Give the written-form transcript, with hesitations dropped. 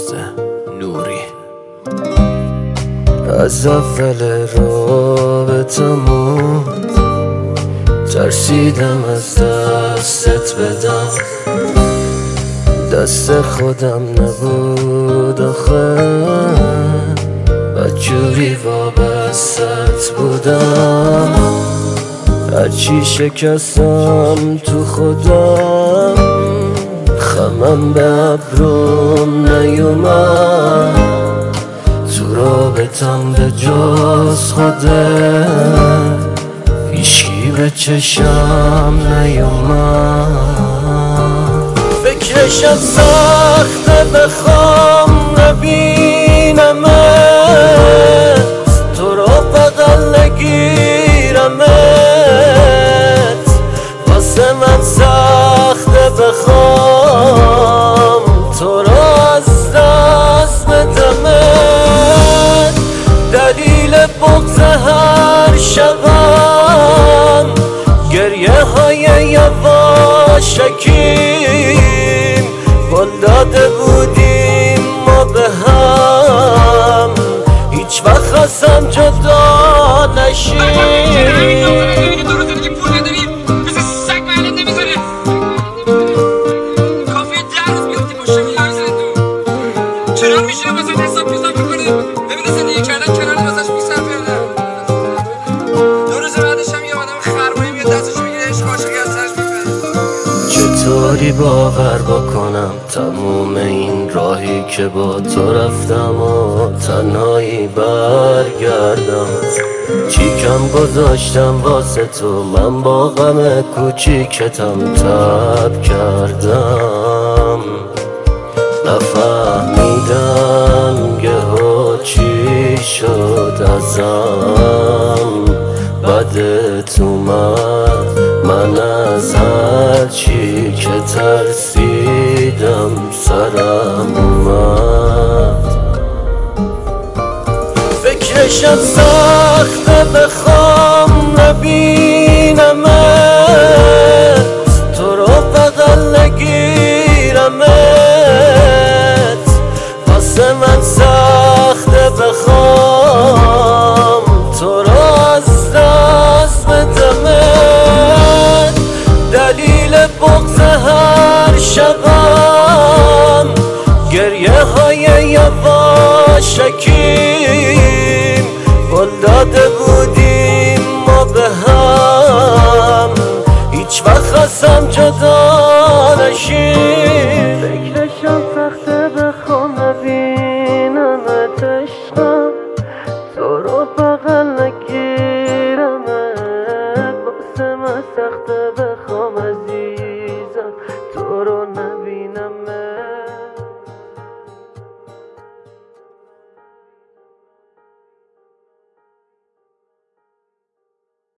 نوری. از اول رابطمون ترسیدم از دستت بدم، دست خودم نبود آخه، بدجوری وابستت بودم. هرچی شکستم تو خودم، خمم به ابروم نیومد، تو رابطم به جز خودت هیچکی به چشم نیومد. فکرشم سخته بخوام نبینمت، تو رو بغل نگیرمت، واسه من سخته بخوام تو رو از دست بدمت. دلیل بغض هر شبم گریه های یواشکیم، قول داده بودیم ما به هم هیچ وقت ازم جدا نشیم. چطوری باور بکنم تموم این راهی که با تو رفتم و تنهایی برگردم؟ چیکم گذاشتم واسه تو، من با غم کوچیکتم تب کردم. نفهمیدم یهو چی شد ازم، بدت اومد، من از هر چی که ترسیدم سرم اومد. فکرشم سخته بخوام نبینمت، تو رو بغل نگیرمت، واسه من سخته بخوام تو رو از دست بدمت. دلیل بغض هر شبم گریه های یواشکیم، قول داده بودیم ما به هم هیچ وقت ازم جدا نشیم. فکرشم سخته